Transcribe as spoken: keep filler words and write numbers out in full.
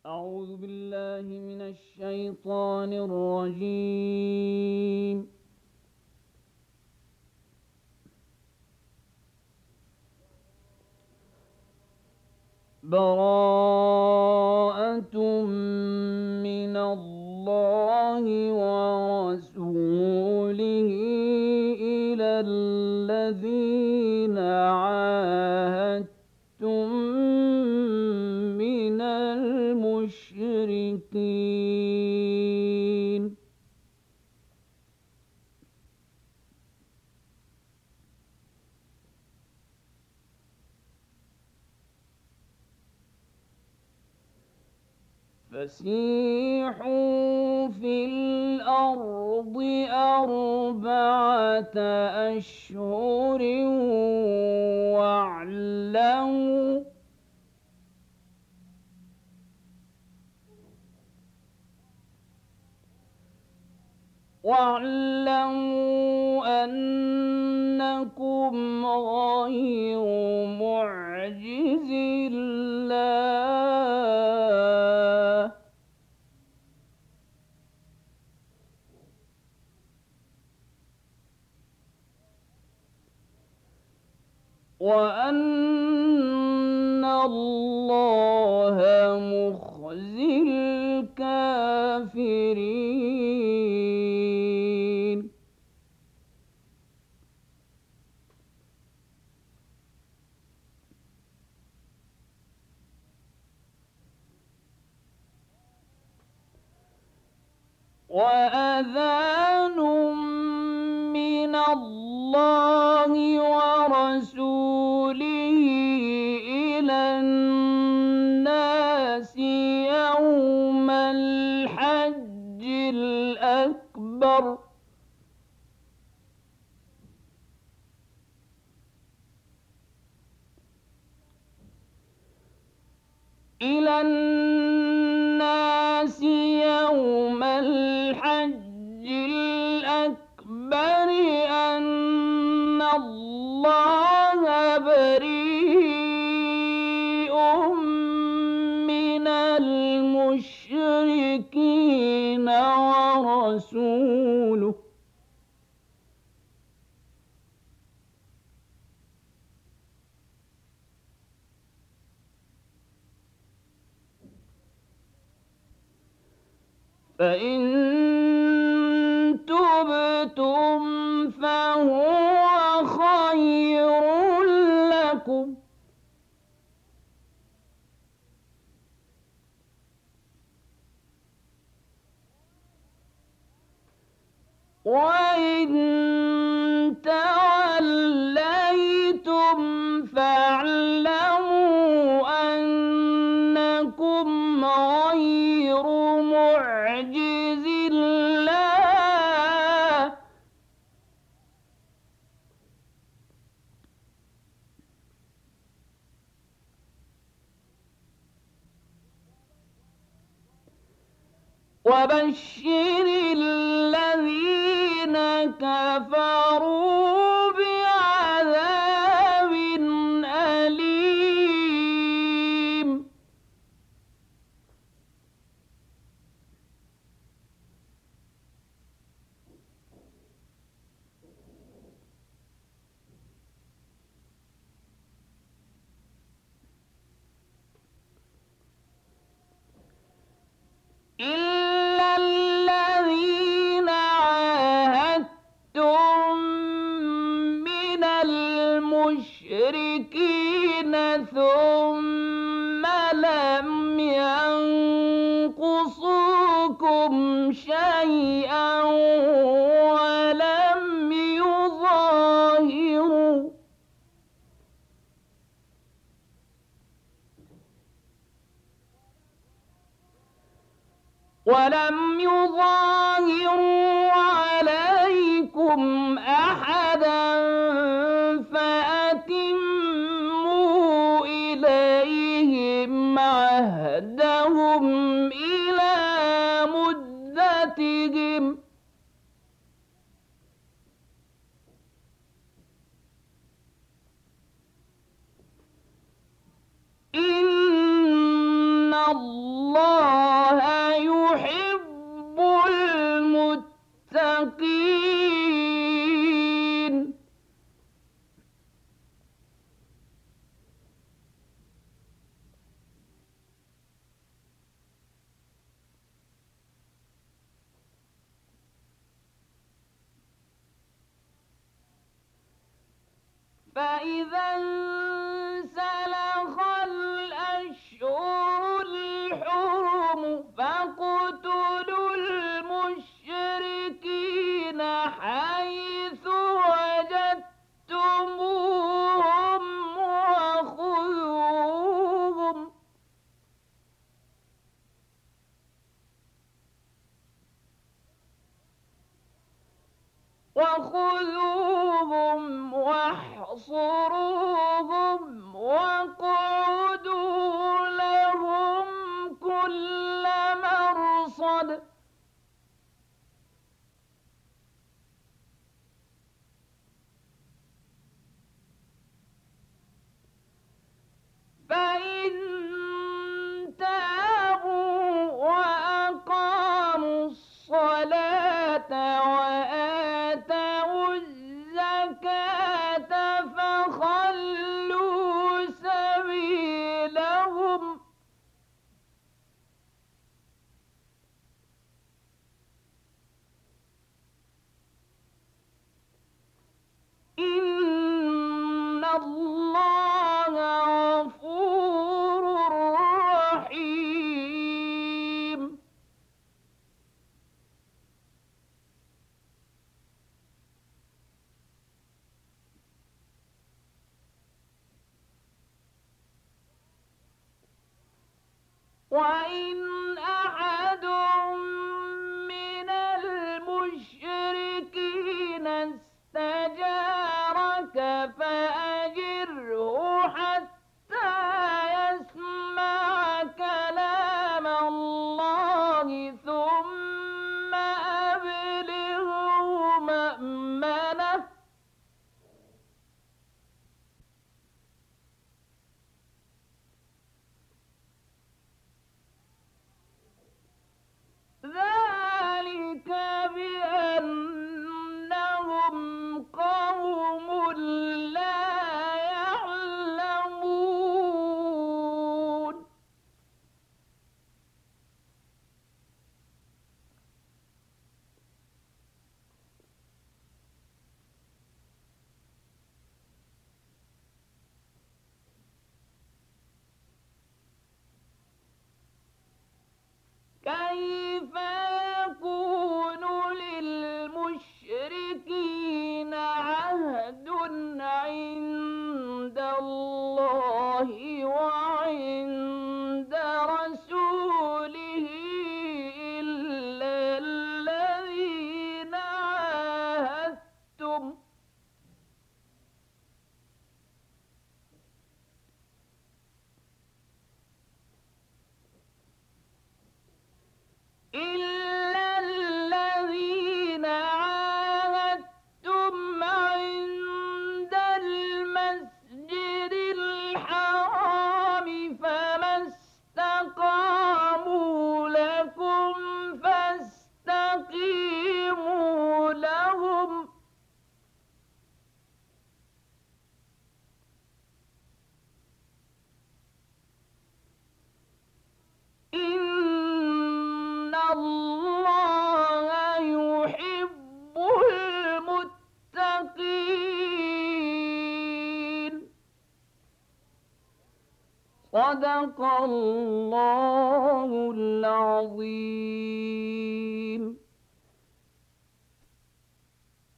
أعوذ بالله من الشيطان الرجيم. براءة من الله ورسوله إلى الذين عاهدتم من المشركين. فسيحوا في الأرض أربعة أشهر واعلموا واعلموا أنكم غير معجز الله وأن الله مخزي الكافرين. وأذان من الله ورسوله إلى الناس يوم الحج الأكبر إلى الناس يوم الحج الأكبر أن الله بريء من المشركين ورسوله فإن تبتم فهو خير لكم وإن توليتم فاعلموا أنكم غير معجز الله وبشر الذين كفروا بعذاب أليم. إلا الذين عاهدتم من المشركين ثم لم ينقصوكم شيئا ولم يظاهروا ولم يظاهروا عليكم أحدا فأتموا إليهم عهدهم إلى مدتهم إن الله فإذا انسلخ الأشهر الحرم فاقتلوا المشركين حيث وجدتموهم وخذوهم وخذوهم واحصروهم واقعدوا لهم كل مرصد فإن تابوا وأقاموا الصلاة وآتوا الزكاة فخلوا سبيلهم إن الله غفور رحيم وإن أحد من المشركين استجارك فأجره حتى يسمع كلام الله ثم أبلغه مأمنه ذلك بأنهم قوم لا يعلمون كيف يكون للمشركين عهد عند الله وعند رسوله إلا الذين عاهدتم إلا الذين عاهدتم عند المسجد الحرام فما استقاموا لكم فاستقيموا لهم إن الله يحب المتقين صدق الله العظيم.